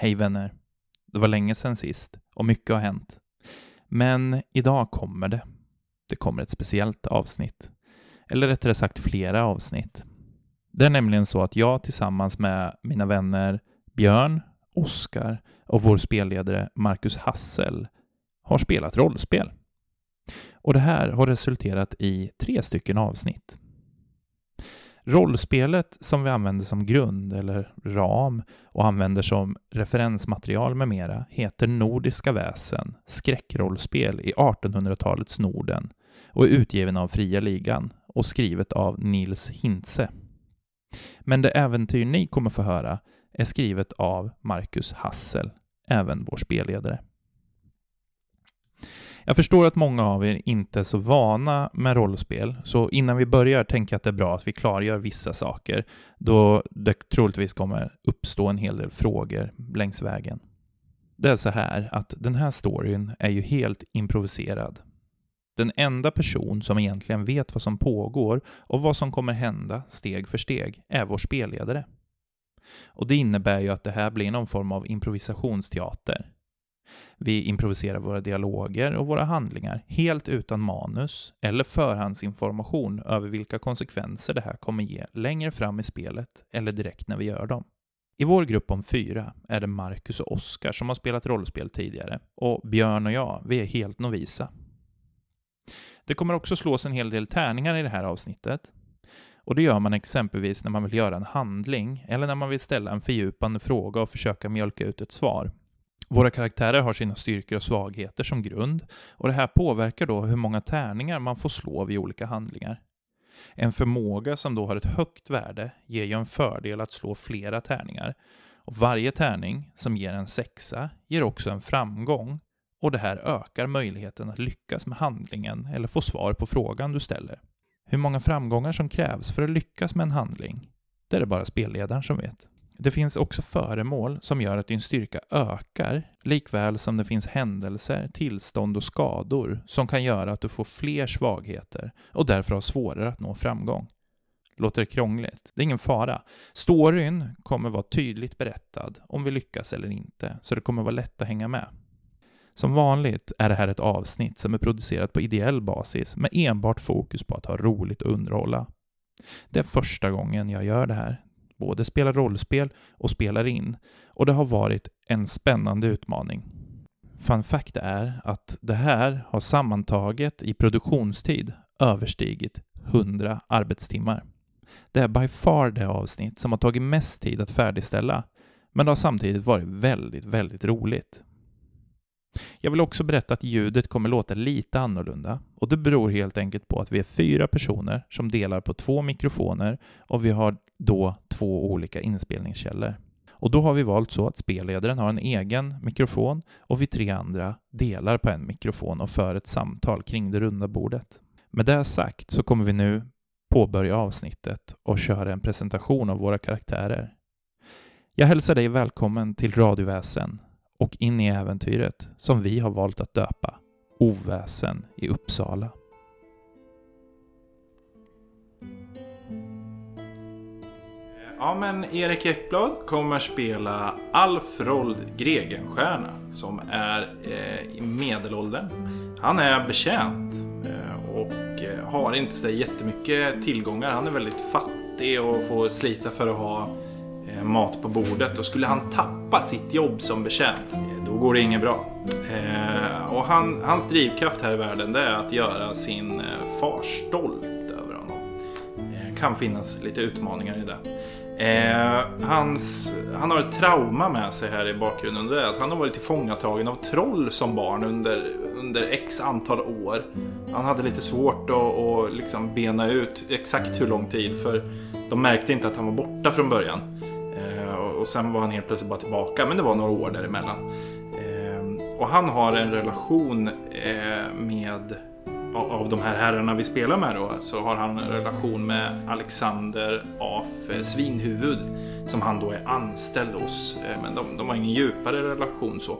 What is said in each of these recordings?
Hej vänner, det var länge sedan sist och mycket har hänt. Men idag kommer det. Det kommer ett speciellt avsnitt. Eller rättare sagt flera avsnitt. Det är nämligen så att jag tillsammans med mina vänner Björn, Oskar och vår spelledare Marcus Hassel har spelat rollspel. Och det här har resulterat i 3 stycken avsnitt. Rollspelet som vi använder som grund eller ram och använder som referensmaterial med mera heter Nordiska väsen, skräckrollspel i 1800-talets Norden och är utgiven av Fria Ligan och skrivet av Nils Hintze. Men det äventyr ni kommer få höra är skrivet av Marcus Hassel, även vår spelledare. Jag förstår att många av er inte är så vana med rollspel, så innan vi börjar tänker jag att det är bra att vi klargör vissa saker, då det troligtvis kommer uppstå en hel del frågor längs vägen. Det är så här att den här storyn är ju helt improviserad. Den enda person som egentligen vet vad som pågår och vad som kommer hända steg för steg är vår spelledare. Och det innebär ju att det här blir någon form av improvisationsteater. Vi improviserar våra dialoger och våra handlingar helt utan manus eller förhandsinformation över vilka konsekvenser det här kommer ge längre fram i spelet eller direkt när vi gör dem. I vår grupp om 4 är det Marcus och Oskar som har spelat rollspel tidigare och Björn och jag, vi är helt novisa. Det kommer också slås en hel del tärningar i det här avsnittet. Och det gör man exempelvis när man vill göra en handling eller när man vill ställa en fördjupande fråga och försöka mjölka ut ett svar. Våra karaktärer har sina styrkor och svagheter som grund och det här påverkar då hur många tärningar man får slå vid olika handlingar. En förmåga som då har ett högt värde ger ju en fördel att slå flera tärningar och varje tärning som ger en 6 ger också en framgång och det här ökar möjligheten att lyckas med handlingen eller få svar på frågan du ställer. Hur många framgångar som krävs för att lyckas med en handling, det är det bara spelledaren som vet. Det finns också föremål som gör att din styrka ökar, likväl som det finns händelser, tillstånd och skador som kan göra att du får fler svagheter och därför har svårare att nå framgång. Låter det krångligt? Det är ingen fara. Storyn kommer vara tydligt berättad om vi lyckas eller inte, så det kommer vara lätt att hänga med. Som vanligt är det här ett avsnitt som är producerat på ideell basis med enbart fokus på att ha roligt och underhålla. Det är första gången jag gör det här. Både spelar rollspel och spelar in. Och det har varit en spännande utmaning. Fun fact är att det här har sammantaget i produktionstid överstigit 100 arbetstimmar. Det är by far det avsnitt som har tagit mest tid att färdigställa. Men det har samtidigt varit väldigt, väldigt roligt. Jag vill också berätta att ljudet kommer låta lite annorlunda och det beror helt enkelt på att vi är 4 personer som delar på 2 mikrofoner och vi har då 2 olika inspelningskällor. Och då har vi valt så att spelledaren har en egen mikrofon och vi 3 andra delar på en mikrofon och för ett samtal kring det runda bordet. Med det sagt så kommer vi nu påbörja avsnittet och köra en presentation av våra karaktärer. Jag hälsar dig välkommen till Radioväsen och in i äventyret som vi har valt att döpa Oväsen i Uppsala. Ja, men Erik Ekblad kommer spela Alfrold Gregenstjärna som är i medelåldern. Han är betjänt och har inte så jättemycket tillgångar. Han är väldigt fattig och får slita för att ha mat på bordet. Och skulle han tappa sitt jobb som betjänt, då går det inget bra. Och hans drivkraft här i världen, det är att göra sin far stolt över honom. Kan finnas lite utmaningar i det. Han har ett trauma med sig här i bakgrunden. Det är att han har varit tillfångatagen av troll som barn under x antal år. Han hade lite svårt att liksom bena ut exakt hur lång tid, för de märkte inte att han var borta från början. Och sen var han helt plötsligt bara tillbaka, men det var några år däremellan. Och han har en relation med, av de här herrarna vi spelar med då, så har han en relation med Alexander af Svinhuvud som han då är anställd hos. Men de har ingen djupare relation så.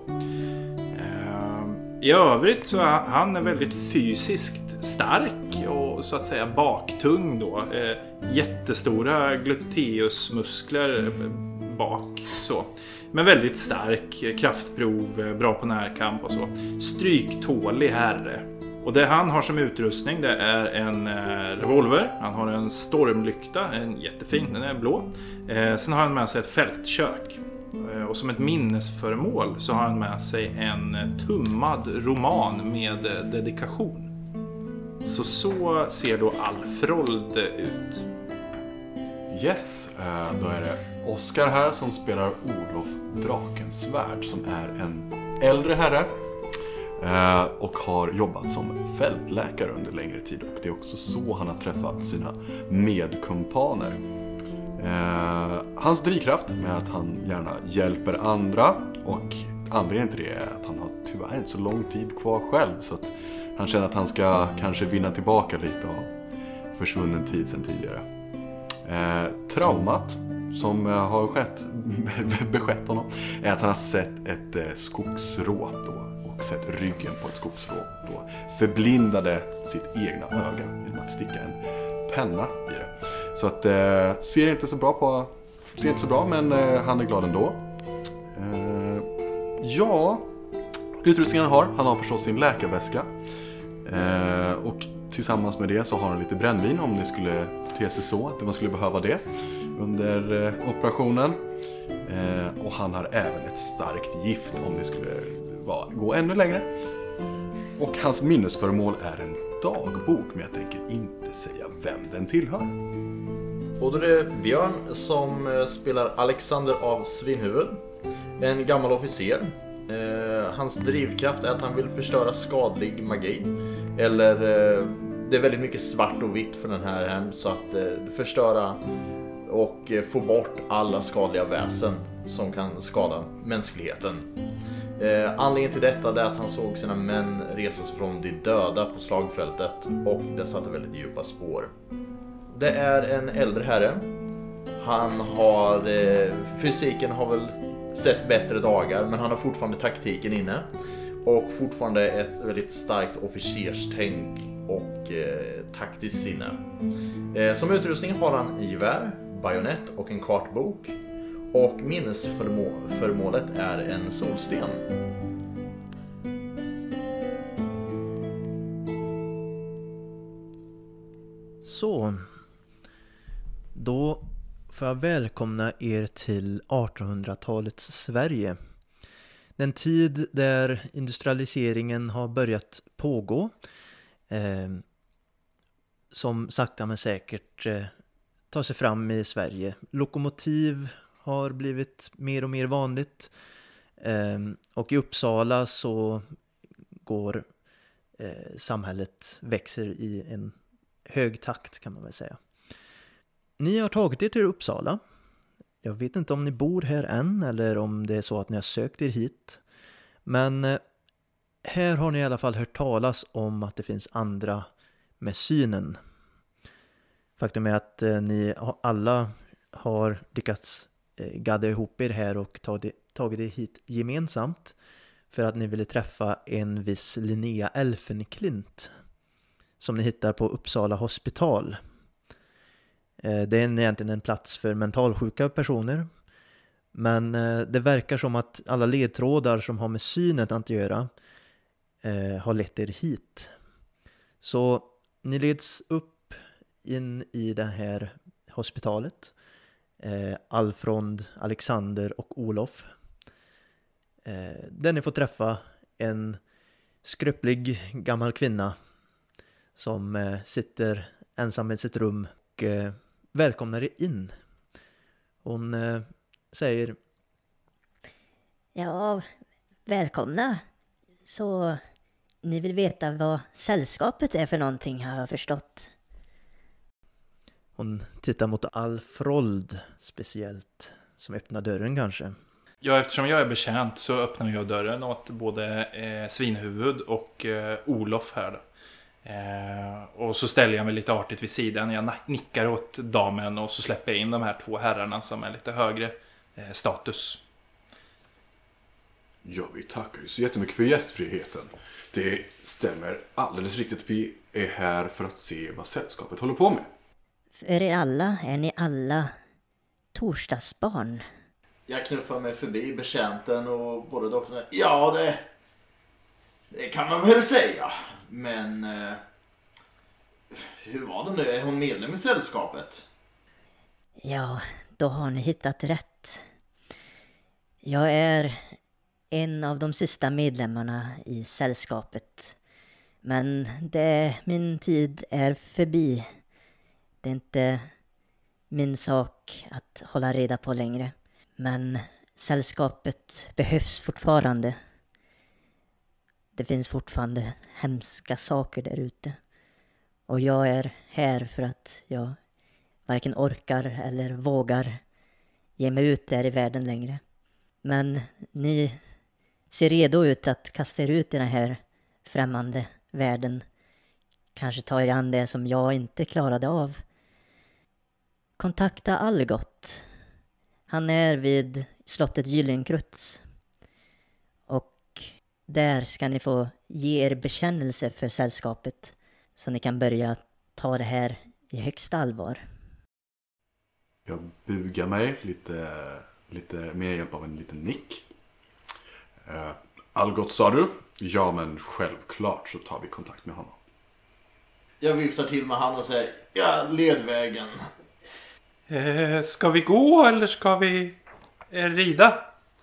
I övrigt så är han väldigt fysiskt stark och så att säga baktung då. Jättestora gluteusmuskler bak så. Men väldigt stark, kraftprov, bra på närkamp och så. Stryktålig herre. Och det han har som utrustning, det är en revolver. Han har en stormlykta, en jättefin, den är blå. Sen har han med sig ett fältkök. Och som ett minnesföremål så har han med sig en tummad roman med dedikation. Så ser då Alfrold ut. Yes, då är det Oskar här som spelar Olof Drakensvärd, som är en äldre herre och har jobbat som fältläkare under längre tid, och det är också så han har träffat sina medkumpaner. Hans drivkraft är att han gärna hjälper andra, och anledningen till det är att han har tyvärr inte så lång tid kvar själv, så att han känner att han ska kanske vinna tillbaka lite av försvunnen tid sedan tidigare. Traumat som har beskett honom är att han har sett ett skogsrå då, och sett ryggen på ett skogsrå då, förblindade sitt egna öga genom att sticka en penna i det. Så att ser inte så bra, men han är glad ändå. Utrustningen han har förstås sin läkarväska, och tillsammans med det så har han lite brännvin om det skulle te sig så att man skulle behöva det under operationen. Och han har även ett starkt gift om det skulle gå ännu längre. Och hans minnesföremål är en dagbok, men jag tänker inte säga vem den tillhör. Och då är det Björn som spelar Alexander av Svinhuvud, en gammal officer. Hans drivkraft är att han vill förstöra skadlig magi. Eller det är väldigt mycket svart och vitt för den här hem, så att förstöra och få bort alla skadliga väsen som kan skada mänskligheten. Anledningen till detta är att han såg sina män resas från de döda på slagfältet, och det satte väldigt djupa spår. Det är en äldre herre. Han har fysiken har väl sett bättre dagar, men han har fortfarande taktiken inne och fortfarande ett väldigt starkt officerstänk och taktiskt sinne. Som utrustning har han gevär, bajonett och en kartbok, och minnesföremålet är en solsten. Så, då får jag välkomna er till 1800-talets Sverige. Den tid där industrialiseringen har börjat pågå, som sakta men säkert tar sig fram i Sverige. Lokomotiv har blivit mer och mer vanligt, och i Uppsala så går samhället växer i en hög takt, kan man väl säga. Ni har tagit er till Uppsala. Jag vet inte om ni bor här än eller om det är så att ni har sökt er hit. Men här har ni i alla fall hört talas om att det finns andra med synen. Faktum är att ni alla har lyckats gadda ihop er här och tagit er hit gemensamt för att ni ville träffa en viss Linnea Elfenklint som ni hittar på Uppsala hospital. Det är egentligen en plats för mentalsjuka personer, men det verkar som att alla ledtrådar som har med synet att göra har lett er hit. Så ni leds upp in i det här hospitalet. Alfrond, Alexander och Olof. Där ni får träffa en skröplig gammal kvinna som sitter ensam i sitt rum och välkomnar er in. Hon säger: Ja, välkomna. Så ni vill veta vad sällskapet är för någonting, har jag förstått. Hon tittar mot Alfrold speciellt, som öppnar dörren kanske. Ja, eftersom jag är betjänt så öppnar jag dörren åt både Svinhuvud och Olof här då. Och så ställer jag mig lite artigt vid sidan. Jag nickar åt damen och så släpper jag in de här två herrarna som är lite högre status. Ja, vi tackar ju så jättemycket för gästfriheten. Det stämmer alldeles riktigt. Vi är här för att se vad sällskapet håller på med. För er alla är ni alla torsdagsbarn. Jag knuffar mig förbi betjänten och både doktorn. Ja, det kan man väl säga. Men hur var det nu? Är hon medlem i sällskapet? Ja, då har ni hittat rätt. Jag är en av de sista medlemmarna i sällskapet. Men min tid är förbi. Det är inte min sak att hålla reda på längre. Men sällskapet behövs fortfarande. Det finns fortfarande hemska saker där ute. Och jag är här för att jag varken orkar eller vågar ge mig ut där i världen längre. Men ni ser redo ut att kasta er ut i den här främmande världen. Kanske ta er an det som jag inte klarade av. Kontakta Algot. Han är vid slottet Gyllenkruts. Och där ska ni få ge er bekännelse för sällskapet. Så ni kan börja ta det här i högsta allvar. Jag bugar mig lite med hjälp av en liten nick. Algot, sa du? Ja, men självklart så tar vi kontakt med honom. Jag viftar till med han och säger, ja, led vägen. Ska vi gå eller ska vi rida?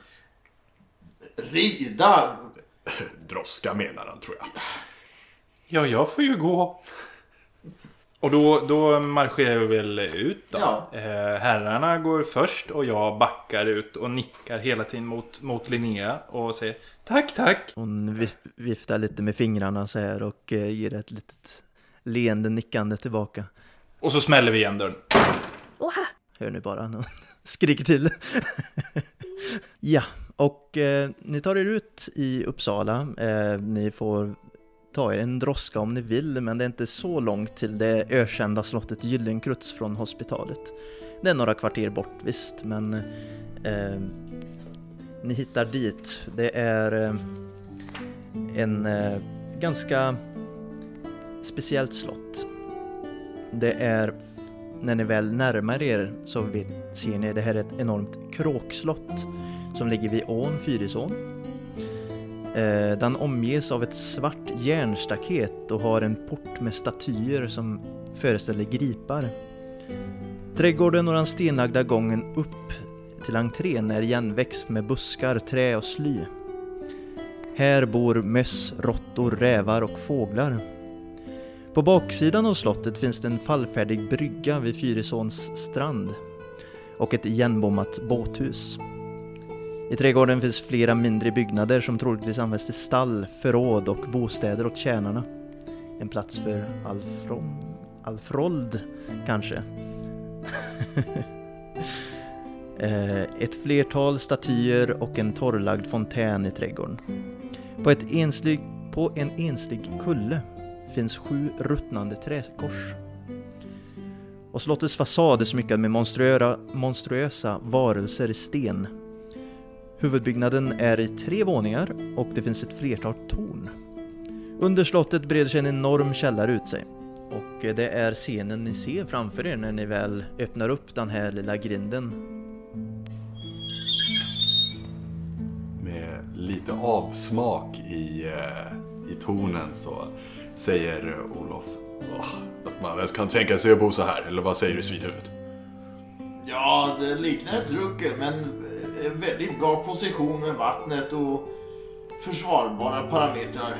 Rida? Droska menar han, tror jag. Ja, jag får ju gå. Och då marscherar vi väl ut då. Ja. Herrarna går först och jag backar ut och nickar hela tiden mot Linnea och säger tack. Hon viftar lite med fingrarna så här och ger ett litet leende nickande tillbaka. Och så smäller vi igen dörren. Oha! Hör ni bara, hon skriker till. Ja, och ni tar er ut i Uppsala. Ni får ta er en droska om ni vill, men det är inte så långt till det ökända slottet Gyllenkruts från hospitalet. Det är några kvarter bort, visst, men ni hittar dit. Det är en ganska speciellt slott. Det är, när ni väl närmar er så ser ni, det här är ett enormt kråkslott som ligger vid ån Fyrisån. Den omges av ett svart järnstaket och har en port med statyer som föreställer gripar. Trädgården och den stenlagda gången upp till entrén är igenväxt med buskar, trä och sly. Här bor möss, råttor, rävar och fåglar. På baksidan av slottet finns det en fallfärdig brygga vid Fyrisåns strand och ett igenbommat båthus. I trädgården finns flera mindre byggnader som troligtvis används till stall, förråd och bostäder åt tjänarna. En plats för Alfrold, kanske. Ett flertal statyer och en torrlagd fontän i trädgården. På en enslig kulle finns 7 ruttnande träkors. Och slottets fasad är smyckad med monstruösa varelser i sten. Huvudbyggnaden är i 3 våningar och det finns ett flertal torn. Under slottet breder sig en enorm källare ut sig. Och det är scenen ni ser framför er när ni väl öppnar upp den här lilla grinden. Med lite avsmak i tonen så säger Olof att man väl kan tänka sig att bo så här. Eller vad säger du, svinhuvud? Ja, det liknar ett drucke, men väldigt bra position med vattnet och försvarbara parametrar.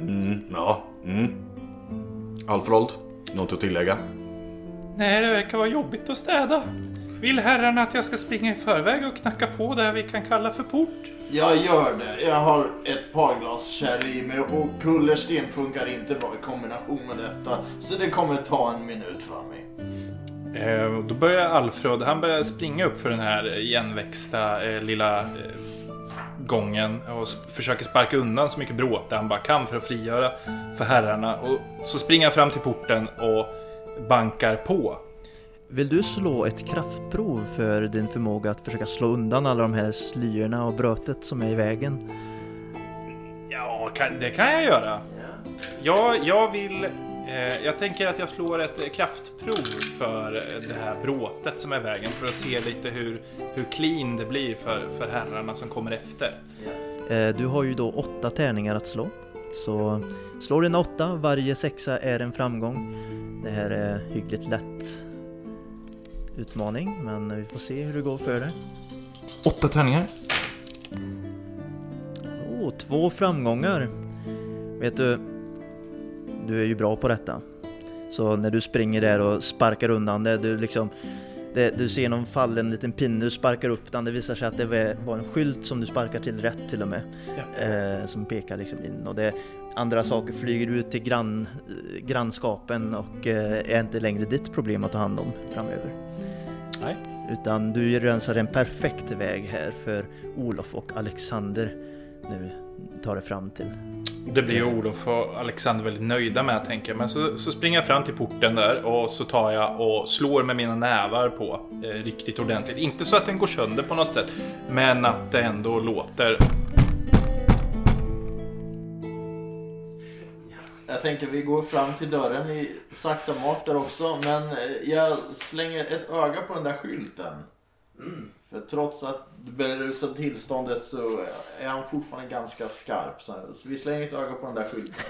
Alfrold, något att tillägga? Nej, det verkar vara jobbigt att städa. Vill herrarna att jag ska springa i förväg och knacka på där vi kan kalla för port? Jag gör det. Jag har ett par glas sherry i mig och kullersten funkar inte bra i kombination med detta. Så det kommer ta en minut för mig. Då börjar Alfred, han börjar springa upp för den här igenväxta lilla gången och försöker sparka undan så mycket bråte han bara kan för att frigöra för herrarna. Och så springer han fram till porten och bankar på. Vill du slå ett kraftprov för din förmåga att försöka slå undan alla de här slyerna och brötet som är i vägen? Ja, det kan jag göra. Jag vill Jag tänker att jag slår ett kraftprov för det här bråtet som är vägen, för att se lite hur clean det blir för herrarna som kommer efter. Du har ju då 8 tärningar att slå. Så slår du en 8, varje 6 är en framgång. Det här är hyggligt lätt utmaning, men vi får se hur det går för det. 8 tärningar. 2 framgångar. Vet du är ju bra på detta. Så när du springer där och sparkar undan det, du ser någon fallen liten pinne, du sparkar upp den, det visar sig att det var en skylt som du sparkar till rätt till och med, som pekar liksom in, och det andra saker flyger ut till grannskapen och är inte längre ditt problem att ta hand om framöver. Nej. Utan du rensar en perfekt väg här för Olof och Alexander när du tar det fram till. Det blir Olof och Alexander väldigt nöjda med, tänker jag. Men så springer jag fram till porten där och så tar jag och slår med mina nävar på riktigt ordentligt. Inte så att den går sönder på något sätt, men att det ändå låter. Jag tänker vi går fram till dörren i sakta mak där också, men jag slänger ett öga på den där skylten. För trots att du berusar tillståndet så är han fortfarande ganska skarp. Så vi slänger ett öga på den där skylten.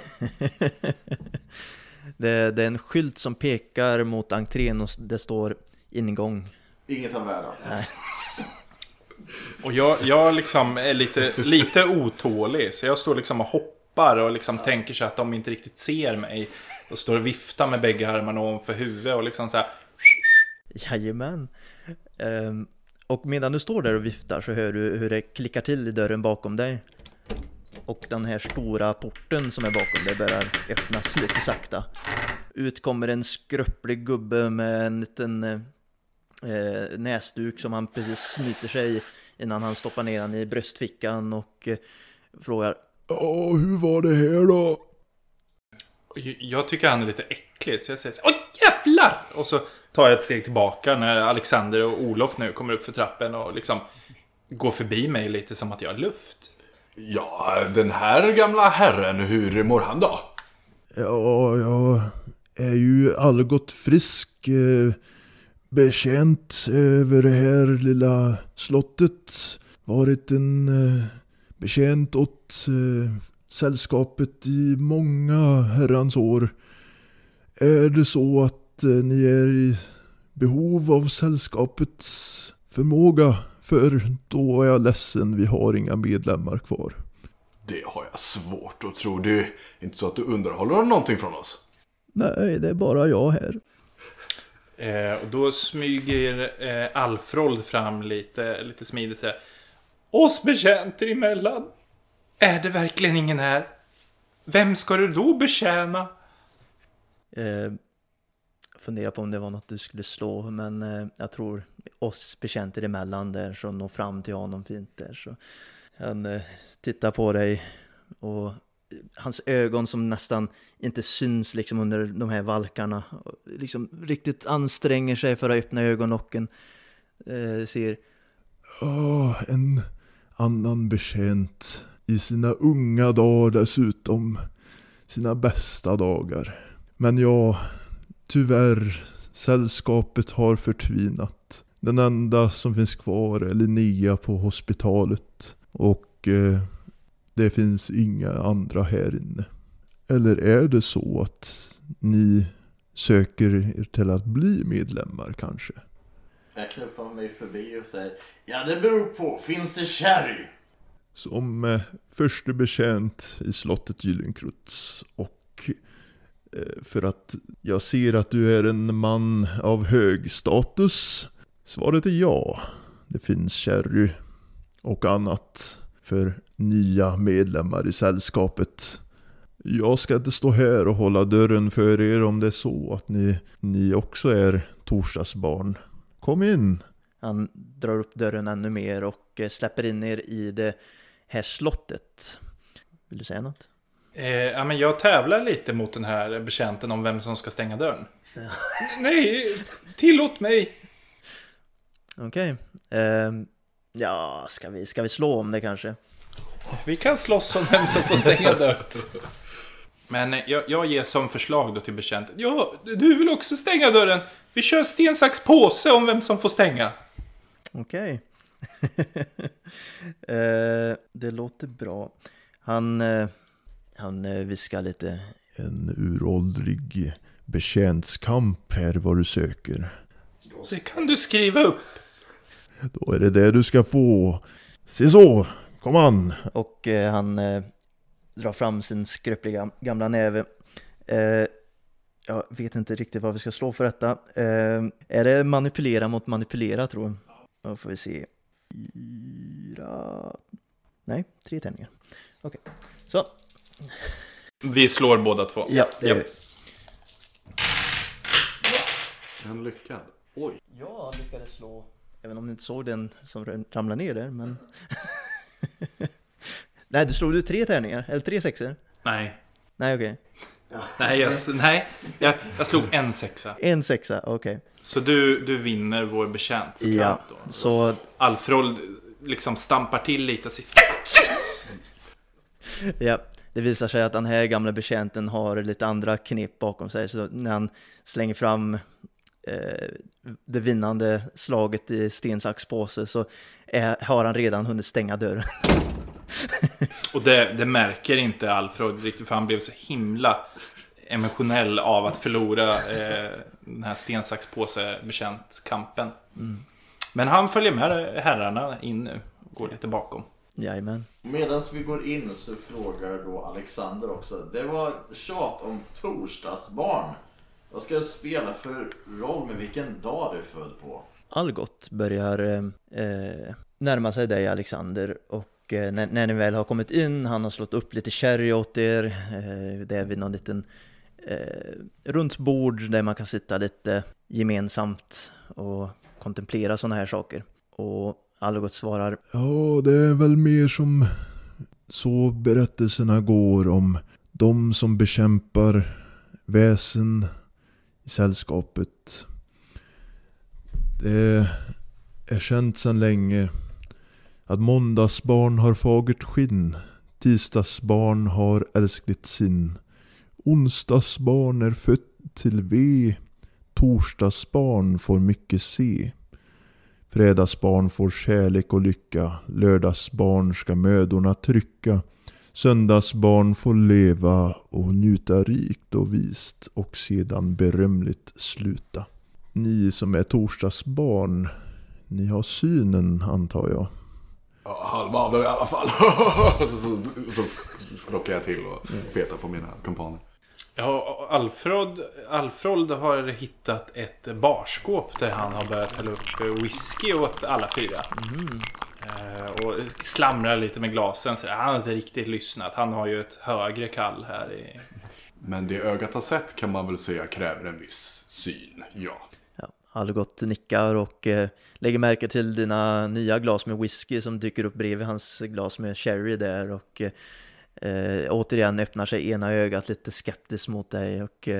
Det är en skylt som pekar mot entrén och det står ingång. Inget av värde alltså. Nej. Och jag liksom är lite otålig, så jag står liksom och hoppar och liksom tänker sig att de inte riktigt ser mig. Och står och viftar med bägge armarna ovanför huvudet och liksom så här. Jajamän. Och medan du står där och viftar så hör du hur det klickar till i dörren bakom dig. Och den här stora porten som är bakom dig börjar öppnas lite sakta. Ut kommer en skröplig gubbe med en liten näsduk som han precis snyter sig i innan han stoppar ner den i bröstfickan och frågar: hur var det här då? Jag tycker han är lite äcklig, så jag säger så här: åh jävlar! Och så tar jag ett steg tillbaka när Alexander och Olof nu kommer upp för trappen och liksom går förbi mig lite som att jag har luft. Ja, den här gamla herren, hur mår han då? Ja, jag är ju allgott frisk, bekänt över det här lilla slottet. Varit en bekänt åt sällskapet i många herrans år. Är det så att ni är i behov av sällskapets förmåga, för då är jag ledsen, vi har inga medlemmar kvar. Det har jag svårt att tro. Det är inte så att du underhåller någonting från oss? Nej, det är bara jag här. Och då smyger Alfrold fram lite smidigt så här: oss betjänter emellan. Är det verkligen ingen här? Vem ska du då betjäna? Fundera på om det var något du skulle slå, men jag tror oss betjänter emellan där som når fram till honom fint där. Så han tittar på dig och hans ögon som nästan inte syns liksom under de här valkarna liksom riktigt anstränger sig för att öppna ögonlocken, ser en annan betjänt i sina unga dagar, dessutom sina bästa dagar. Men ja, tyvärr, sällskapet har förtvinat. Den enda som finns kvar är Linnea på hospitalet. Och det finns inga andra här inne. Eller är det så att ni söker er till att bli medlemmar kanske? Jag knuffar mig förbi och säger: ja, det beror på. Finns det sherry? Som förste betjänt i slottet Gyllenkruts, och för att jag ser att du är en man av hög status. Svaret är ja. Det finns sherry och annat för nya medlemmar i sällskapet. Jag ska inte stå här och hålla dörren för er om det är så att ni också är torsdagsbarn. Kom in. Han drar upp dörren ännu mer och släpper in er i det här slottet. Vill du säga något? Ja, men jag tävlar lite mot den här betjänten om vem som ska stänga dörren. Ja. Nej, tillåt mig. Okej. Ja, ska vi slå om det kanske? Vi kan slåss om vem som får stänga dörren. Men jag ger som förslag då till betjänten. Ja, du vill också stänga dörren. Vi kör sten, sax, påse om vem som får stänga. Okej. Det låter bra. Han viskar lite. En uråldrig betjäntskamp här vad du söker. Det kan du skriva upp. Då är det du ska få. Se så, kom an. Och han drar fram sin skröpliga gamla näve. Jag vet inte riktigt vad vi ska slå för detta. Är det manipulera mot manipulera, tror jag? Då får vi se. 4... Nej, 3 tärningar. Okej, så. Vi slår båda två. Ja, det gör vi. En lyckad. Oj. Jag lyckades slå, även om ni inte såg den som ramlade ner där, men... Nej, du slog 3 tärningar, eller 3 sexor? Nej. Nej, okej. Jag slog en 6. En 6, okej. Så du vinner vår betjäntskamp Ja, då. så... Alfred liksom stampar till lite sist. Ja, det visar sig att den här gamla betjänten har lite andra knep bakom sig. Så när han slänger fram det vinnande slaget i sten, sax, påse så har han redan hunnit stänga dörren. Och det märker inte Alfred riktigt, för han blev så himla emotionell av att förlora den här sten, sax, påse bekäntkampen. Men han följer med herrarna in nu, går lite bakom. Jajamän. Medan vi går in så frågar då Alexander också. Det var tjat om torsdagsbarn. Vad ska jag spela för roll med vilken dag du är född på? Algot börjar närma sig dig, Alexander, och när ni väl har kommit in, han har slått upp lite sherry åt er. Det är vid någon liten runt bord där man kan sitta lite gemensamt och kontemplera sådana här saker. Och Algot svarar: Ja, det är väl mer som så berättelserna går om de som bekämpar väsen i sällskapet. Det är känt sedan länge att måndagsbarn har fagert skinn, tisdagsbarn har älskligt sin, onsdagsbarn är fött till ve, torsdagsbarn får mycket se. Fredagsbarn får kärlek och lycka, lördagsbarn ska mödorna trycka, söndagsbarn får leva och njuta rikt och vist och sedan berömligt sluta. Ni som är torsdagsbarn, ni har synen, antar jag. Ja, halva av det i alla fall. så skrockar jag till och petar på mina kumpaner. Ja, Alfred har hittat ett barskåp där han har börjat hälla upp whisky åt alla 4. Och slamrar lite med glasen, så han har inte riktigt lyssnat. Han har ju ett högre kall här i... Men det ögat har sett kan man väl säga kräver en viss syn, ja. Algot nickar och lägger märke till dina nya glas med whisky som dyker upp bredvid hans glas med sherry där, och återigen öppnar sig ena ögat lite skeptiskt mot dig, och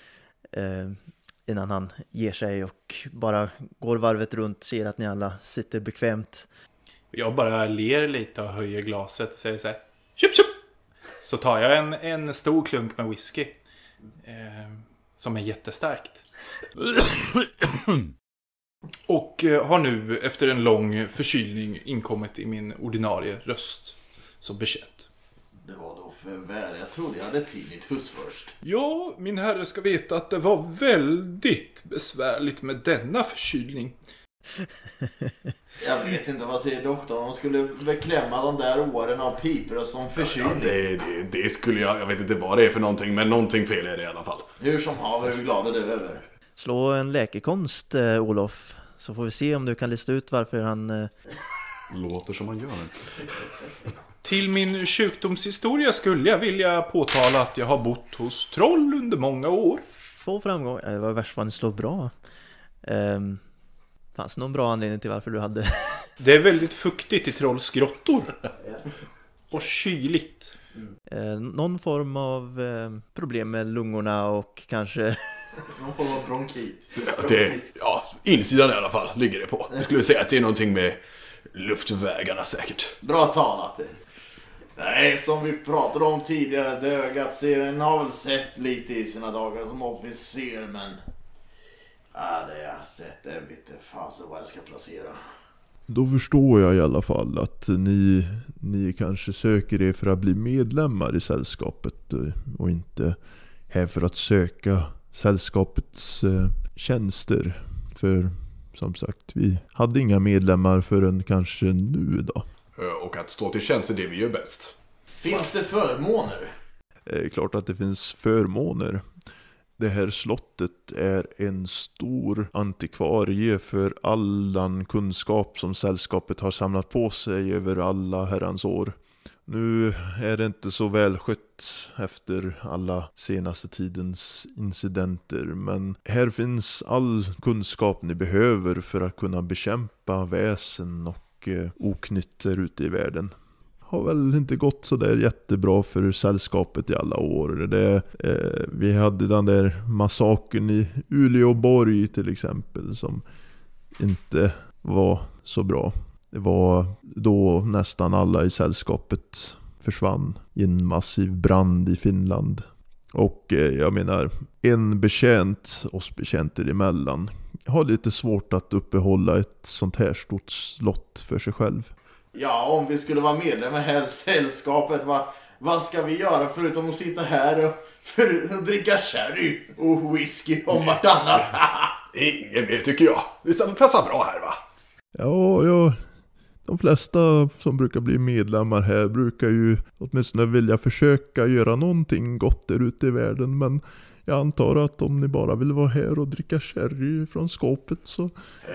innan han ger sig och bara går varvet runt, ser att ni alla sitter bekvämt. Jag bara ler lite och höjer glaset och säger så här: Tjup, tjup! Så tar jag en stor klunk med whisky som är jättestarkt. Och har nu efter en lång förkylning inkommit i min ordinarie röst som betjänt. Det var då förvärr. Jag trodde jag hade tinnitus först. Ja, min herre ska veta att det var väldigt besvärligt med denna förkylning. Jag vet inte, vad säger doktorn? De skulle beklämma de där åren av piper som förkylning. Ja, det skulle jag vet inte vad det är för någonting, men någonting fel är det i alla fall. Hur som haver, hur glad är du över? Slå en läkekonst, Olof, så får vi se om du kan lista ut varför han... Låter som man gör. Till min sjukdomshistoria skulle jag vilja påtala att jag har bott hos troll under många år. 2 framgångar, det var värst vad ni slår bra. Fanns det någon bra anledning till varför du hade... Det är väldigt fuktigt i trollsgrottor. Och kyligt. Någon form av problem med lungorna och kanske... Någon form av bronkit. Insidan i alla fall ligger det på. Jag skulle säga att det är någonting med luftvägarna säkert. Bra talat. Nej, som vi pratade om tidigare, Dögat-serien har väl sett lite i sina dagar som officer, men det jag har sett, det vet inte fasen vad jag ska placera. Då förstår jag i alla fall att ni kanske söker er för att bli medlemmar i sällskapet och inte här för att söka sällskapets tjänster. För som sagt, vi hade inga medlemmar förrän kanske nu då. Och att stå till tjänst är det vi gör bäst. Finns det förmåner? Det är klart att det finns förmåner. Det här slottet är en stor antikvarie för all den kunskap som sällskapet har samlat på sig över alla herrans år. Nu är det inte så välskött efter alla senaste tidens incidenter, men här finns all kunskap ni behöver för att kunna bekämpa väsen och oknytter ute i världen. Har väl inte gått så där jättebra för sällskapet i alla år. Vi hade den där massakern i Uleåborg till exempel som inte var så bra. Det var då nästan alla i sällskapet försvann i en massiv brand i Finland. Och jag menar, en betjänt oss betjänter emellan har lite svårt att uppehålla ett sånt här stort slott för sig själv. Ja, om vi skulle vara medlemmar här i sällskapet, vad ska vi göra förutom att sitta här och dricka sherry och whisky om vartannat? Ingen mer tycker jag. Vi passar bra här, va? Ja, de flesta som brukar bli medlemmar här brukar ju åtminstone vilja försöka göra någonting gott där ute i världen, men jag antar att om ni bara vill vara här och dricka sherry från skåpet så...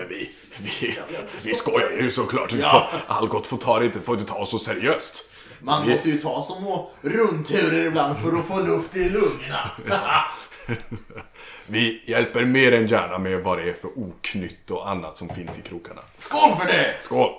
Vi skojar ju såklart. Algot får inte ta så seriöst. Man måste ju ta som rundturer ibland för att få luft i lungorna. Vi hjälper mer än gärna med vad det är för oknytt och annat som finns i krokarna. Skål för det! Skål!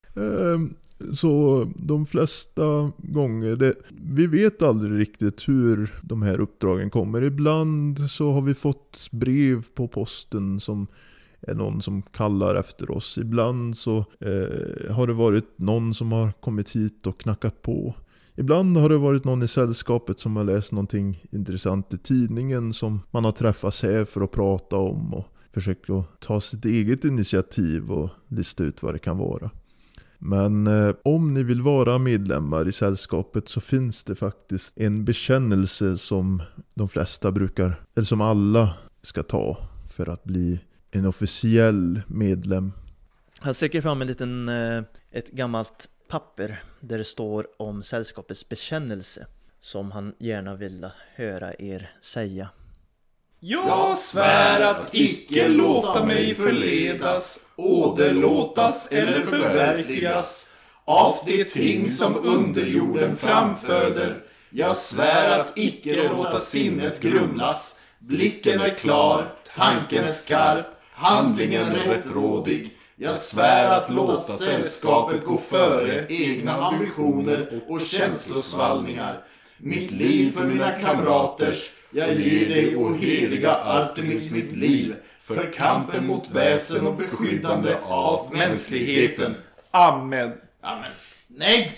Så de flesta gånger, vi vet aldrig riktigt hur de här uppdragen kommer. Ibland så har vi fått brev på posten som är någon som kallar efter oss. Ibland så har det varit någon som har kommit hit och knackat på. Ibland har det varit någon i sällskapet som har läst någonting intressant i tidningen som man har träffats här för att prata om och försökt att ta sitt eget initiativ och lista ut vad det kan vara. Men om ni vill vara medlemmar i sällskapet så finns det faktiskt en bekännelse som de flesta brukar, eller som alla ska ta för att bli en officiell medlem. Han sträcker fram ett gammalt papper där det står om sällskapets bekännelse som han gärna vill höra er säga. Jag svär att icke låta mig förledas, åderlåtas eller förverkligas av de ting som underjorden framföder. Jag svär att icke låta sinnet grumlas. Blicken är klar, tanken är skarp, handlingen rättrådig. Jag svär att låta sällskapet gå före egna ambitioner och känslosvallningar. Mitt liv för mina kamraters, jag ger dig, o heliga Artemis, mitt liv för kampen mot väsen och beskyddande av mänskligheten. Amen. Amen. Nej!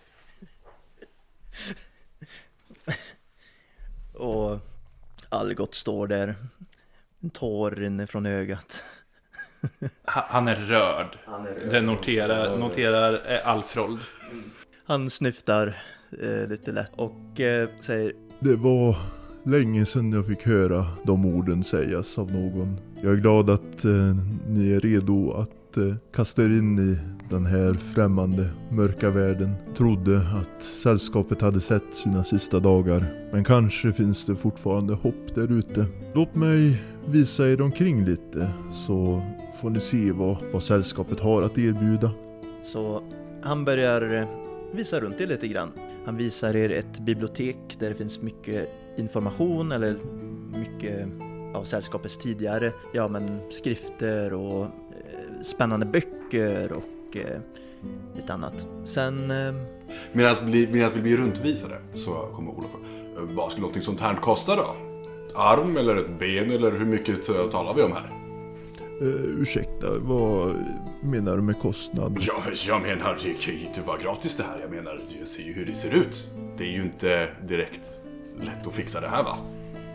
Och Algot står där, en tår rinner från ögat. Han är rörd. Det noterar Alfrold. Han snyftar lite lätt och säger: Det var länge sedan jag fick höra de orden sägas av någon. Jag är glad att ni är redo att kasta er in i den här främmande mörka världen. Trodde att sällskapet hade sett sina sista dagar. Men kanske finns det fortfarande hopp där ute. Låt mig visa er omkring lite så får ni se vad sällskapet har att erbjuda. Så han börjar visa runt er lite grann. Han visar er ett bibliotek där det finns mycket information eller mycket av sällskapets tidigare skrifter och spännande böcker och lite annat. Sen medan vi blir runtvisade så kommer Olof. Vad skulle någonting sånt här kosta då? Arm eller ett ben eller hur mycket talar vi om här? Ursäkta, vad menar du med kostnad? Ja, jag menar, det kan ju inte vara gratis det här. Jag menar, jag ser ju hur det ser ut. Det är ju inte direkt lätt att fixa det här, va?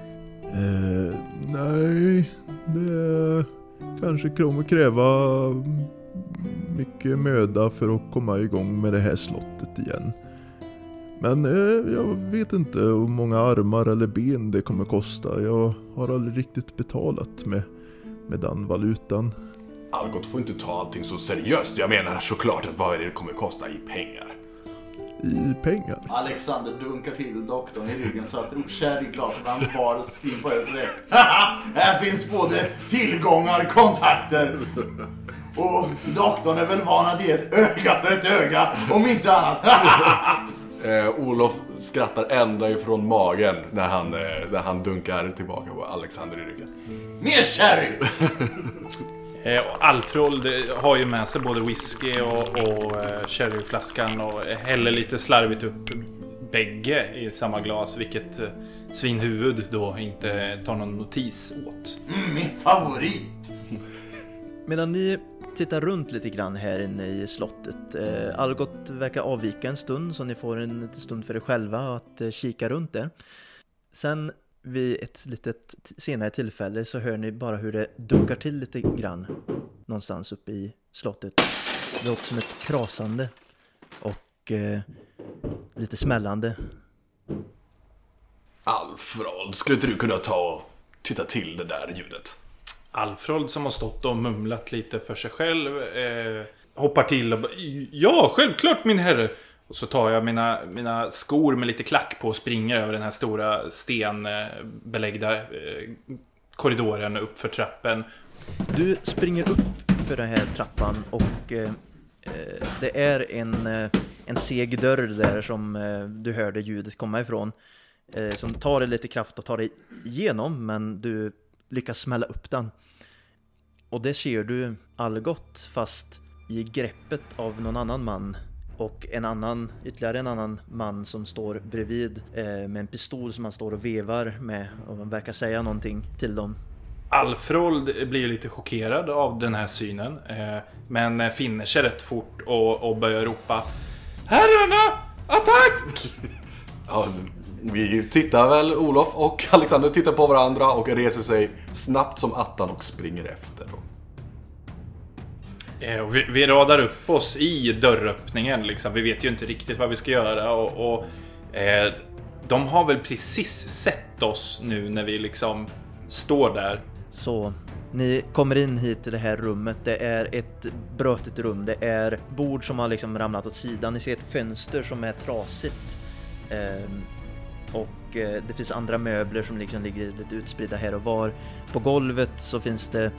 Nej, det kanske kommer kräva mycket möda för att komma igång med det här slottet igen. Men jag vet inte hur många armar eller ben det kommer kosta. Jag har aldrig riktigt betalat med den valutan. Algot får inte ta allting så seriöst. Jag menar såklart att vad det kommer kosta i pengar. I pengar? Alexander dunkar till doktorn i ryggen så att sherryglasen han bara skriver på det. Här finns både tillgångar, kontakter. Och doktorn är väl van att ge ett öga för ett öga, om inte annat. Olof skrattar ända ifrån magen när han dunkar tillbaka på Alexander i ryggen. Mer sherry! Och Alfrold har ju med sig både whisky och sherryflaskan och häller lite slarvigt upp bägge i samma glas, vilket Svinhuvud då inte tar någon notis åt. Min favorit! Medan ni tittar runt lite grann här inne i slottet, Algot verkar avvika en stund så ni får en stund för er själva att kika runt där. Sen vid ett litet senare tillfälle så hör ni bara hur det dunkar till lite grann någonstans uppe i slottet. Det låter som ett krasande och lite smällande. Alfred, skulle inte du kunna ta och titta till det där ljudet? Alfred, som har stått och mumlat lite för sig själv, hoppar till och ja, självklart min herre. Och så tar jag mina skor med lite klack på och springer över den här stora stenbeläggda korridoren upp för trappen. Du springer upp för den här trappan och det är en seg dörr där som du hörde ljudet komma ifrån. Som tar lite kraft och tar dig igenom, men du lyckas smälla upp den. Och det ser du Algot fast i greppet av någon annan man. Och ytterligare en annan man som står bredvid med en pistol som han står och vevar med och man verkar säga någonting till dem. Alfred blir lite chockerad av den här synen, men finner sig rätt fort och börjar ropa: herrarna, attack! Ja, vi tittar väl, Olof och Alexander tittar på varandra och reser sig snabbt som attan och springer efter. Vi radar upp oss i dörröppningen liksom. Vi vet ju inte riktigt vad vi ska göra och de har väl precis sett oss nu när vi liksom står där. Så ni kommer in hit till det här rummet. Det är ett brötigt rum. Det är bord som har liksom ramlat åt sidan. Ni ser ett fönster som är trasigt. Och det finns andra möbler som liksom ligger lite utspridda här och var. På golvet så finns det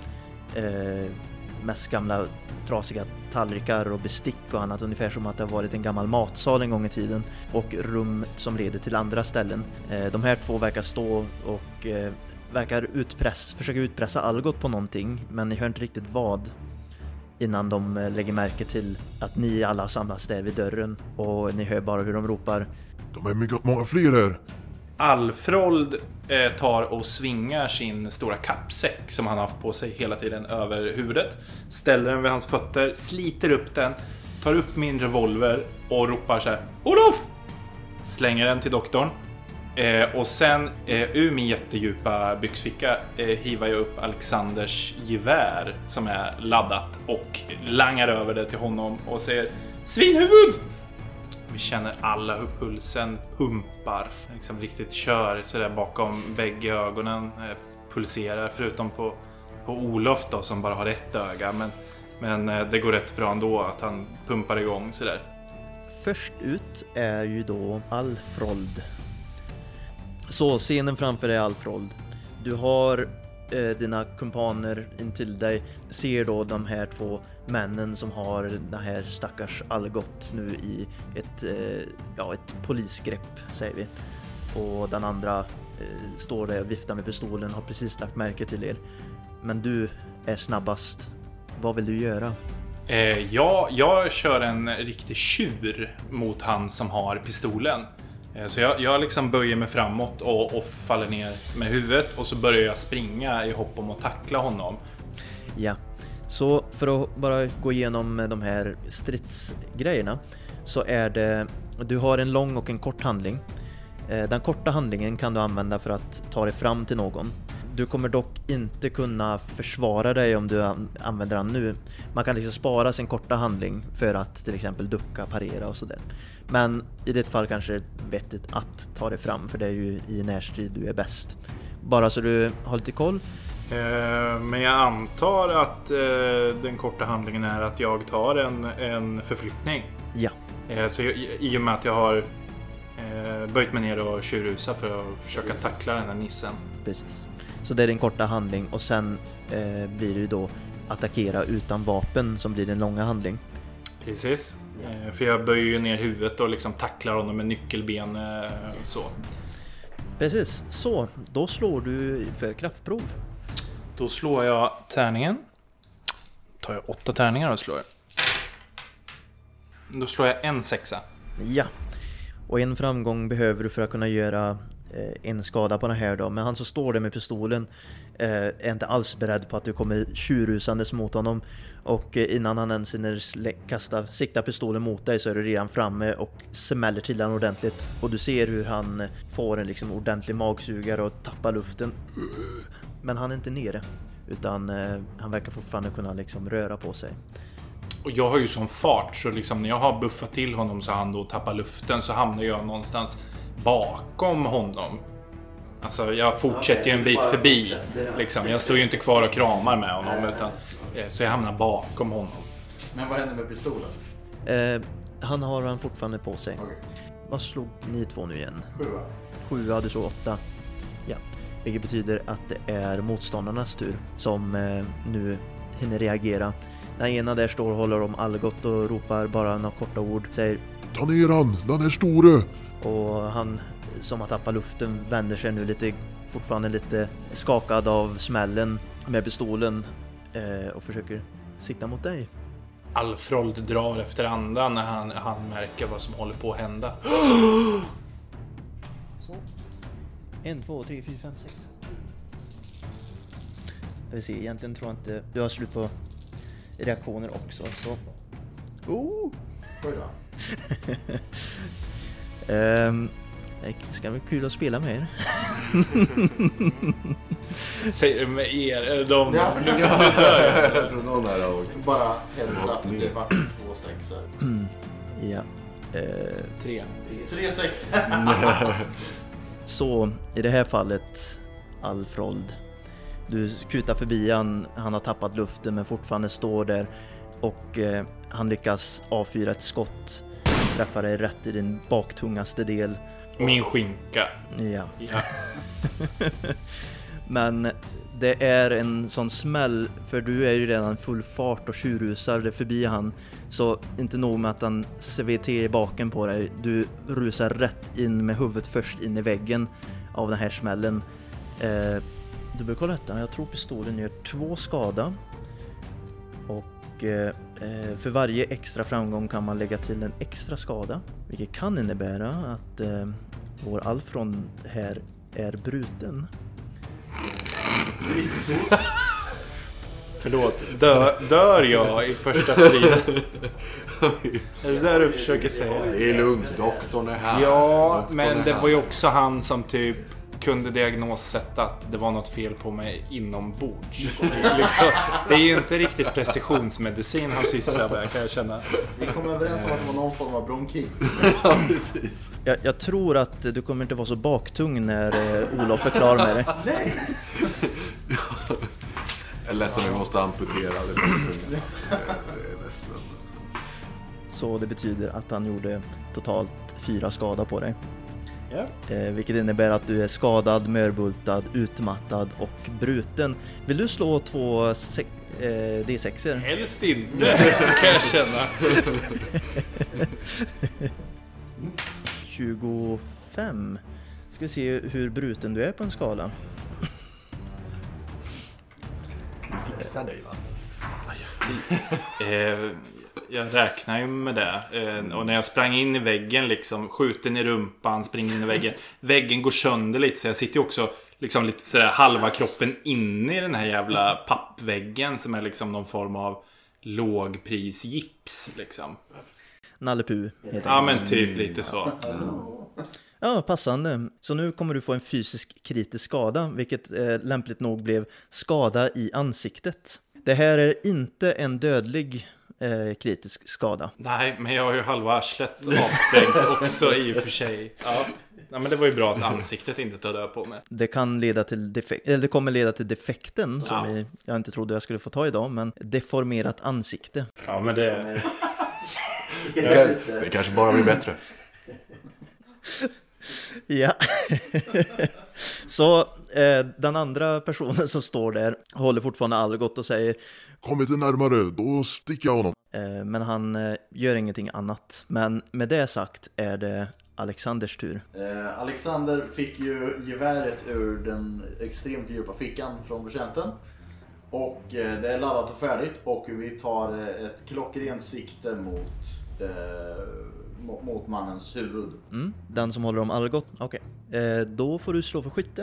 mest gamla trasiga tallrikar och bestick och annat, ungefär som att det har varit en gammal matsal en gång i tiden, och rum som leder till andra ställen. De här två verkar stå och verkar försöka utpressa Algot på någonting, men ni hör inte riktigt vad innan de lägger märke till att ni alla samlas där vid dörren, och ni hör bara hur de ropar: De är mycket många fler här. Alfred tar och svingar sin stora kappsäck som han haft på sig hela tiden över huvudet, ställer den vid hans fötter, sliter upp den, tar upp min revolver och ropar så här: Olof! Slänger den till doktorn. Och sen ur min jättedjupa byxficka hivar jag upp Alexanders gevär som är laddat och langar över det till honom och säger: Svinhuvud! Vi känner alla hur pulsen pumpar, liksom riktigt kör så där bakom bägge ögonen, pulserar, förutom på Olof då som bara har ett öga, men det går rätt bra ändå att han pumpar igång så där. Först ut är ju då Alfred. Så scenen framför dig, Alfred. Du har dina kumpaner intill dig, ser då de här två männen som har den här stackars Algot nu i ett polisgrepp, säger vi. Och den andra står där och viftar med pistolen, har precis lagt märke till er. Men du är snabbast. Vad vill du göra? Jag kör en riktig tjur mot han som har pistolen. Så jag liksom böjer mig framåt och faller ner med huvudet, och så börjar jag springa i hopp om att tackla honom. Ja, så för att bara gå igenom de här stridsgrejerna så är det, du har en lång och en kort handling. Den korta handlingen kan du använda för att ta dig fram till någon. Du kommer dock inte kunna försvara dig om du använder den nu. Man kan liksom spara sin korta handling för att till exempel ducka, parera och sådär. Men i ditt fall kanske det är vettigt att ta dig fram, för det är ju i närstrid du är bäst. Bara så du har lite koll. Men jag antar att den korta handlingen är att jag tar en förflyttning. Ja. Så i och med att jag har böjt mig ner och tjurrusa för att försöka tackla den här nissen. Precis. Så det är din korta handling och sen blir det ju då attackera utan vapen som blir din långa handling. Precis. För jag böjer ju ner huvudet och liksom tacklar honom med nyckelben så. Precis. Så, då slår du för kraftprov. Då slår jag tärningen. Tar jag 8 tärningar och slår. Då slår jag en 6. Ja. Och en framgång behöver du för att kunna göra en skada på den här då. Men han som står där med pistolen är inte alls beredd på att du kommer tjurrusandes mot honom. Och innan han ens hinner sikta pistolen mot dig så är du redan framme och smäller till honom ordentligt. Och du ser hur han får en liksom ordentlig magsugare och tappar luften. Men han är inte nere, utan han verkar fortfarande kunna liksom röra på sig. Och jag har ju sån fart så liksom när jag har buffat till honom så han då tappar luften så hamnar jag någonstans bakom honom. Alltså jag fortsätter ju en bit förbi liksom. Jag står ju inte kvar och kramar med honom utan så jag hamnar bakom honom. Men vad händer med pistolen? Han har han fortfarande på sig. Okay. Vad slog ni två nu igen? 7. Du slog 8. Ja. Vilket betyder att det är motståndarnas tur som nu hinner reagera. Den ena där står och håller om Algot och ropar bara några korta ord. Säger: Ta ner han, den är store! Och han som har tappat luften vänder sig nu fortfarande lite skakad av smällen med pistolen och försöker sikta mot dig. Alfrold drar efter andan när han märker vad som håller på att hända. Så. 1, 2, 3, 4, 5, 6. Jag vill se, egentligen tror jag inte du har slut på reaktioner också, så... Det ska bli kul att spela med er. Säger du med er? Är det de? Ja. Jag tror någon där har Bara hälsa att det var 2 sexor. Ja. 3 6. Så i det här fallet, Alfrold, du kutar förbi han har tappat luften men fortfarande står där och han lyckas avfyra ett skott, träffar dig rätt i din baktungaste del. Min skinka. Ja. Men det är en sån smäll, för du är ju redan full fart och tjurrusar förbi han. Så inte nog med att han CVT i baken på dig, du rusar rätt in med huvudet först in i väggen av den här smällen. Du bör kolla detta, jag tror pistolen gör 2 skada. Och för varje extra framgång kan man lägga till en extra skada, vilket kan innebära att vår Alfred här är bruten. Förlåt, dör jag i första striden? Är det där du försöker säga? Det är lugnt, doktorn är här. Ja, doktorn men är det här. var ju också han som typ kunde diagnossätta att det var något fel på mig inombords. Liksom, det är ju inte riktigt precisionsmedicin han sysslar med, kan jag känna. Vi kom överens om att det var någon form av bronkit. Ja, precis. Jag tror att du kommer inte vara så baktung när Olof är klar med det. Nej! Jag är ledsen, vi måste amputera det på tungan. Jag är ledsen. Så det betyder att han gjorde totalt 4 skada på dig. Ja. Vilket innebär att du är skadad, mörbultad, utmattad och bruten. Vill du slå 2 D6-er? Helst inte, kan jag känna. 25. Ska vi se hur bruten du är på en skala. Fixar dig, va? Jag räknar ju med det. Och när jag sprang in i väggen liksom, skjuten i rumpan, springer in i väggen. Väggen går sönder lite, så jag sitter ju också liksom lite sådär halva kroppen inne i den här jävla pappväggen som är liksom någon form av lågprisgips liksom. Nalle Puh, helt Ja, enkelt. men typ lite så. Ja, passande. Så nu kommer du få en fysisk kritisk skada, vilket lämpligt nog blev skada i ansiktet. Det här är inte en dödlig kritisk skada. Nej, men jag har ju halva arslet avsprängt också i och för sig. Ja. Nej, men det var ju bra att ansiktet inte tar död på mig. Det kan leda till det kommer leda till defekten som jag inte trodde jag skulle få ta idag, men deformerat ansikte. Ja, men det... Det kanske bara blir bättre. Ja. Så den andra personen som står där håller fortfarande Algot och säger Kom inte närmare, då sticker jag honom. men han gör ingenting annat. Men med det sagt är det Alexanders tur. Alexander fick ju geväret ur den extremt djupa fickan från betjänten. Och det är laddat och färdigt och vi tar ett klockrent sikte mot mannens huvud. Den som håller om Algot, okej. Då får du slå för skytte.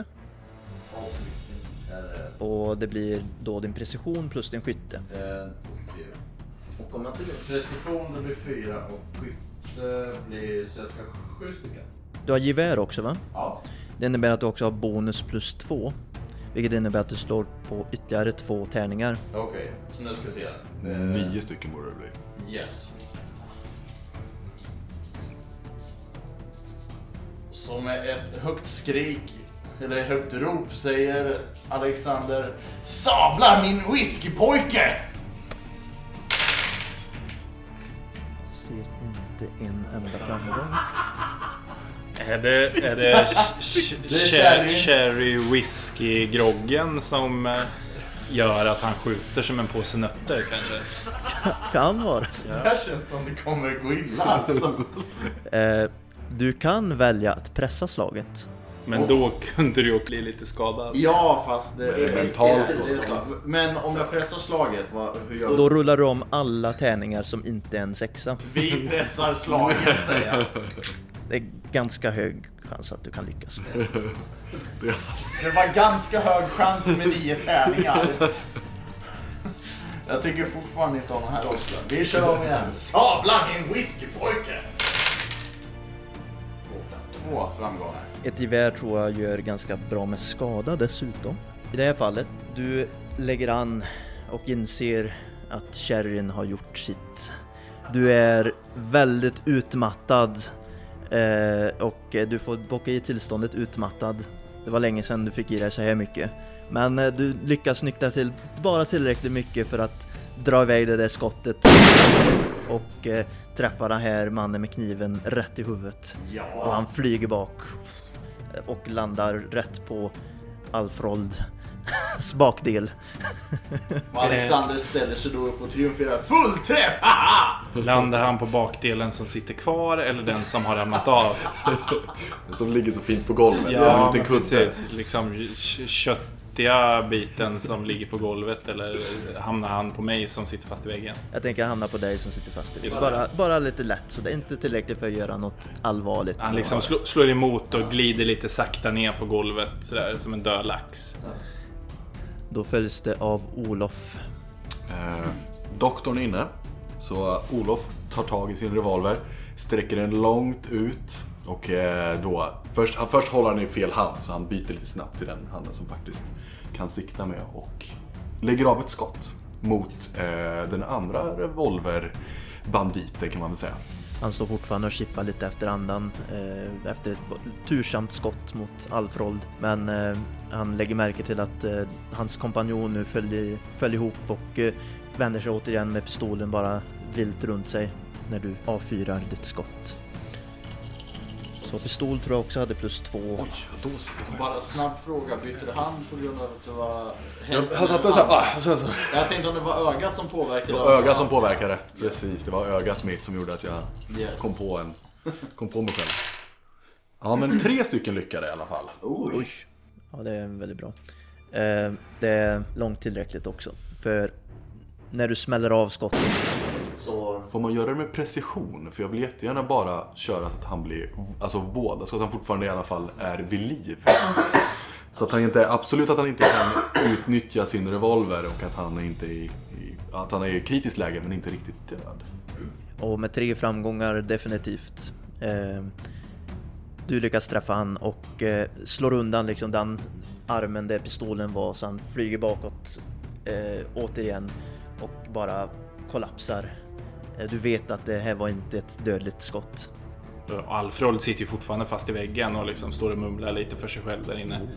Och det blir då din precision plus din skytte. Och om jag till precision det blir 4 och skytte blir så jag ska 7 stycken. Du har gevär också, va? Ja. Det innebär att du också har bonus plus 2. Vilket innebär att du slår på ytterligare 2 tärningar. Okej, så nu ska vi se här. 9 stycken borde det bli. Yes. Så med ett högt skrik, eller högt rop säger Alexander: Sablar min whiskypojke! Ser inte en enda framgång. Är det cherry whisky-groggen som gör att han skjuter som en påse nötter kanske? Kan vara så. Det här känns som det kommer gå illa alltså. Du kan välja att pressa slaget. Men då kunde du ju bli lite skadad. Ja, fast det är mentalt skada. Men om jag pressar slaget, hur gör Då rullar du om alla tärningar som inte är en 6. vi? Pressar slaget, säger jag. Det är ganska hög chans att du kan lyckas. Det var ganska hög chans med 9 tärningar. Jag tycker fortfarande inte om den här också. Vi kör om igen. Sabla min whiskypojke! 2 framgångar. Ett gevär tror jag gör ganska bra med skada dessutom. I det här fallet, du lägger an och inser att Sherryn har gjort sitt. Du är väldigt utmattad och du får bocka i tillståndet utmattad. Det var länge sedan du fick i dig så här mycket. Men du lyckas nyktra till bara tillräckligt mycket för att dra iväg det där skottet och träffa den här mannen med kniven rätt i huvudet. Ja. Och han flyger bak och landar rätt på Alfrolds bakdel. Och Alexander ställer sig då upp och triumferar. Full träff! Haha! Landar han på bakdelen som sitter kvar eller den som har ramlat av? Som ligger så fint på golvet. som en Ja, liten kudde. precis. Liksom köttiga biten som ligger på golvet eller hamnar han på mig som sitter fast i väggen? Jag tänker hamna på dig som sitter fast i Just det. Bara lite lätt, så det är inte tillräckligt för att göra något allvarligt. Han liksom slår emot och glider lite sakta ner på golvet sådär som en död lax. Då följs det av Olof. Doktorn är inne. Så Olof tar tag i sin revolver, sträcker den långt ut och då först håller han i fel hand, så han byter lite snabbt till den handen som faktiskt kan sikta med och lägger av ett skott mot den andra revolverbanditen, kan man väl säga. Han står fortfarande och chippar lite efter andan efter ett tursamt skott mot Alfrold. Men han lägger märke till att hans kompanjon nu föll ihop och vänder sig återigen med pistolen bara vilt runt sig när du avfyrar ditt skott. Så pistol tror jag också hade plus 2. Oj, då Bara snabb fråga, bytte han på grund av att det var... han satte så här. Jag tänkte om det var ögat som påverkade. Det var ögat som påverkade. Precis, det var ögat mitt som gjorde att jag kom på mig själv. Ja, men 3 stycken lyckade i alla fall. Oj. Ja, det är väldigt bra. Det är långt tillräckligt också. För när du smäller av skottet så får man göra det med precision? För jag vill jättegärna bara köra så att han blir vårdad, så att han fortfarande i alla fall är vid liv. Så att han inte, absolut att han inte kan utnyttja sin revolver och att han inte att han är i kritiskt läge men inte riktigt död. Och med 3 framgångar definitivt. Du lyckas träffa han och slår undan liksom den armen där pistolen var, så han flyger bakåt återigen och bara kollapsar. Du vet att det här var inte ett dödligt skott. Alfred sitter ju fortfarande fast i väggen och liksom står och mumlar lite för sig själv där inne.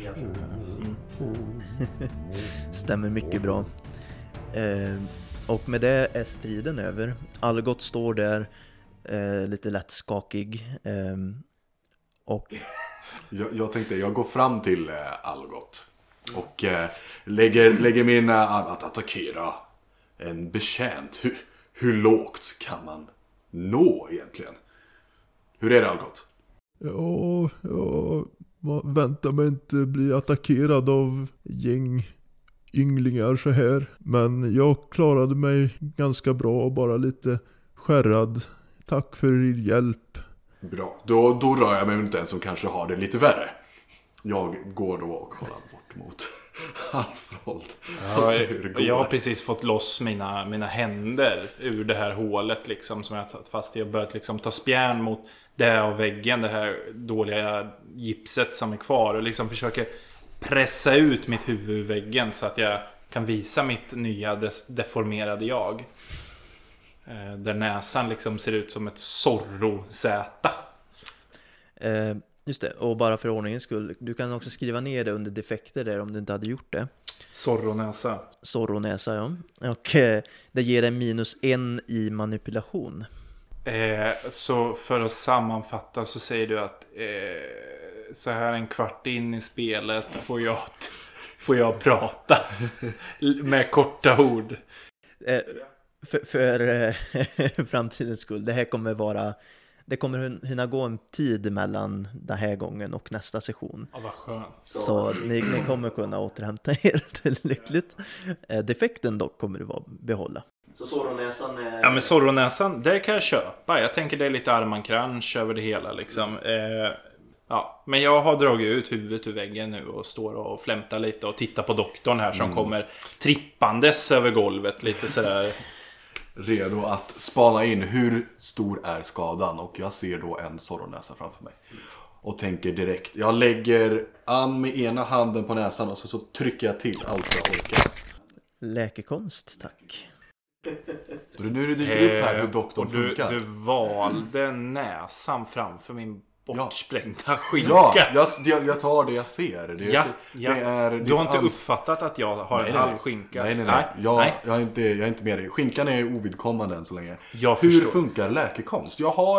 Stämmer mycket bra. Och med det är striden över. Algot står där lite lätt skakig. Och jag tänkte, jag går fram till Algot och lägger min att attackera en betjänt. Hur lågt kan man nå egentligen? Hur är det, Algot? Ja, väntar mig inte bli attackerad av gäng ynglingar så här. Men jag klarade mig ganska bra och bara lite skärrad. Tack för er hjälp. Bra, då rör jag mig mot den som kanske har det lite värre. Jag går då och kollar bort mot Alfred. Jag har precis fått loss mina händer ur det här hålet liksom, som jag satt fast i, och börjat liksom ta spjärn mot det av väggen, det här dåliga gipset som är kvar, och liksom försöker pressa ut mitt huvud ur väggen så att jag kan visa mitt nya deformerade jag. Där näsan liksom ser ut som ett Zorro-Z. Just det, och bara för ordningens skull, du kan också skriva ner det under defekter där om du inte hade gjort det. Zorro-näsa. Zorro-näsa, ja. Och det ger dig -1 i manipulation. Så för att sammanfatta så säger du att så här en kvart in i spelet får jag prata med korta ord. För framtidens skull, det kommer hinna gå en tid mellan den här gången och nästa session. Ja, vad skönt. Så ni kommer kunna återhämta er till lyckligt. Defekten dock kommer du behålla. Så Zorro-näsan är... Ja, men Zorro-näsan, det kan jag köpa. Jag tänker det är lite Arman-crunch över det hela liksom. Ja, men jag har dragit ut huvudet ur väggen nu och står och flämtar lite och tittar på doktorn här som kommer trippandes över golvet lite sådär. Redo att spana in hur stor är skadan, och jag ser då en Zorro-näsa framför mig. Och tänker direkt, jag lägger an med ena handen på näsan och så trycker jag till allt jag orkar. Läkekonst, tack. Nu dyker det upp här hur doktorn funkar. Du valde näsan framför min bortsprängda skinka. Ja, jag tar det jag ser. Du har inte uppfattat att jag har en halv skinka? Nej. Jag är inte med dig. Skinkan är ovidkommande än så länge. Hur funkar läkekonst? Jag har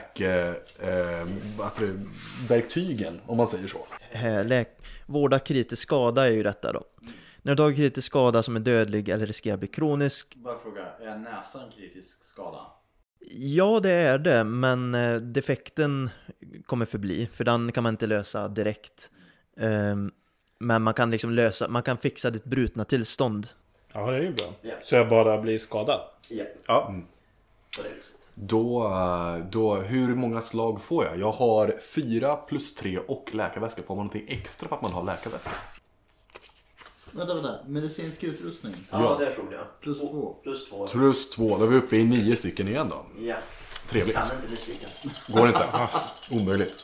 verktygen, om man säger så. Vårda kritisk skada är ju detta då. När du har kritisk skada som är dödlig eller riskerar att bli kronisk. Bara fråga, är näsan kritisk skada? Ja, det är det, men defekten kommer förbli, för den kan man inte lösa direkt. Men man kan liksom man kan fixa ditt brutna tillstånd. Ja, det är ju bra. Yeah. Så jag bara blir skadad? Yeah. Ja. Då, hur många slag får jag? Jag har 4 + 3 och läkarväska. Får man någonting extra för att man har läkarväska? Vänta. Medicinsk utrustning. Ja, det tror jag. +2. +2. Då är vi uppe i 9 stycken igen då. Ja. Trevligt. Kan inte misslyckas. Går inte. Omöjligt.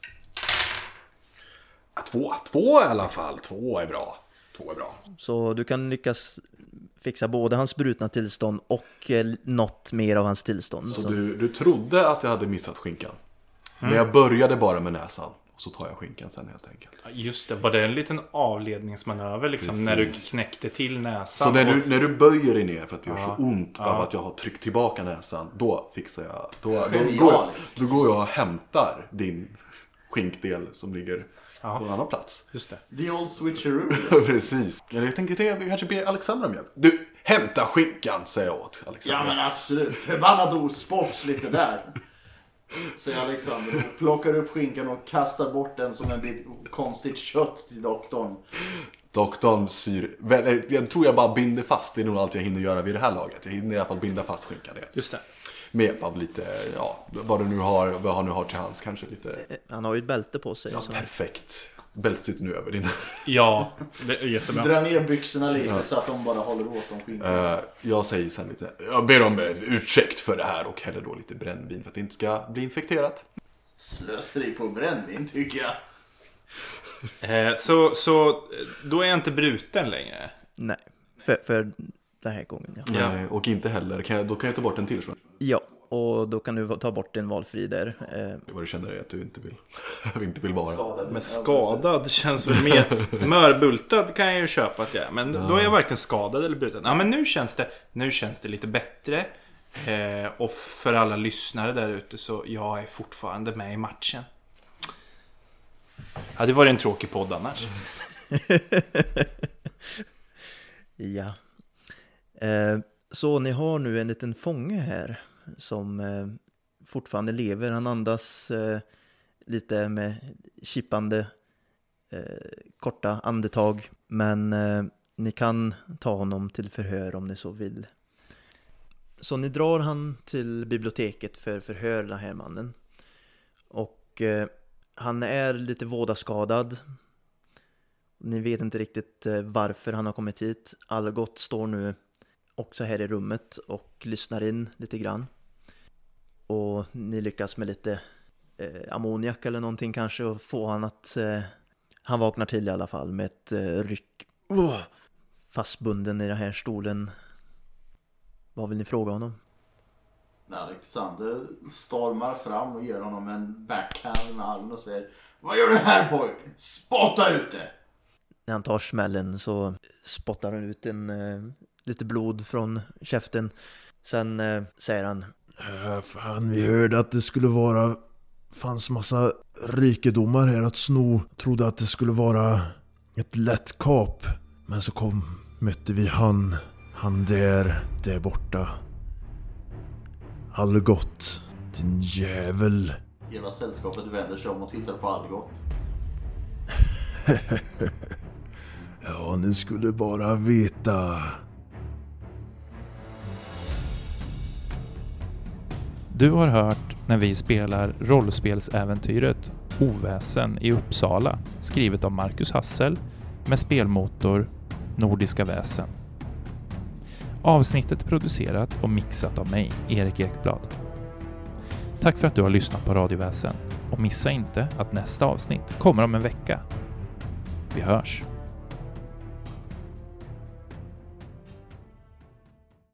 2 i alla fall. 2 är bra. Så du kan lyckas fixa både hans brutna tillstånd och något mer av hans tillstånd. Så du trodde att jag hade missat skinkan. Men jag började bara med näsan. Och så tar jag skinkan sen helt enkelt. Just det, var det en liten avledningsmanöver liksom. Precis. När du knäckte till näsan. Så när du böjer dig ner för att det gör så ont av att jag har tryckt tillbaka näsan, då fixar jag. Då går jag och hämtar din skinkdel som ligger på en annan plats. Just det. The old switcheroo. Precis. Jag tänker att vi kanske ber Alexandra om hjälp. Du, hämta skinkan, säger jag åt Alexandra. Ja, men absolut. Förbannat osports lite där. Säger Alexander, plockar upp skinkan och kastar bort den som en bit konstigt kött till doktorn. Doktorn syr... Jag tror jag bara binder fast. Det är nog allt jag hinner göra vid det här laget. Jag hinner i alla fall binda fast skinkan. Just det. Med hjälp av lite, vad han nu har till hands. Kanske lite... Han har ju ett bälte på sig. Ja, så. perfekt. Bältet sitter nu över din. Ja, det är jättebra. Dra ner byxorna lite så att de bara håller åt om skinkan. Jag säger sen lite, jag ber om ursäkt för det här och häller då lite brännvin för att det inte ska bli infekterat. Slöseri på brännvin tycker jag. Så då är jag inte bruten längre. Nej, för den här gången. Ja. Ja. Nej, och inte heller, då kan jag ta bort en till. Ja, och då kan du ta bort en valfri där. Vad du känner är att du inte vill vara. Men skadad känns väl mer... Mörbultad kan jag ju köpa att jag är. Men då är jag varken skadad eller bruten. Ja, men nu känns det lite bättre. Och för alla lyssnare där ute så jag är fortfarande med i matchen. Ja, det var en tråkig podd annars. Ja. Så ni har nu en liten fånge här som fortfarande lever. Han andas lite med kippande korta andetag. Men ni kan ta honom till förhör om ni så vill. Så ni drar han till biblioteket för förhör, den här mannen. Och han är lite vådaskadad. Ni vet inte riktigt varför han har kommit hit. Algot står nu också här i rummet och lyssnar in lite grann. Och ni lyckas med lite ammoniak eller någonting kanske och få han att... han vaknar till i alla fall med ett ryck. Fastbunden i den här stolen. Vad vill ni fråga honom? Alexander stormar fram och ger honom en backhand med armen och säger: vad gör du här pojk? Spotta ut det! När han tar smällen så spottar han ut lite blod från käften. Sen säger han: Fan, vi hörde att det skulle fanns massa rikedomar här att sno. Trodde att det skulle vara ett lätt kap. Men så mötte vi han där borta. Algot, din jävel. Hela sällskapet vänder sig om och tittar på Algot. Ja, ni skulle bara veta. Du har hört när vi spelar rollspelsäventyret Oväsen i Uppsala, skrivet av Marcus Hassel med spelmotor Nordiska väsen. Avsnittet producerat och mixat av mig, Erik Ekblad. Tack för att du har lyssnat på Radioväsen och missa inte att nästa avsnitt kommer om en vecka. Vi hörs!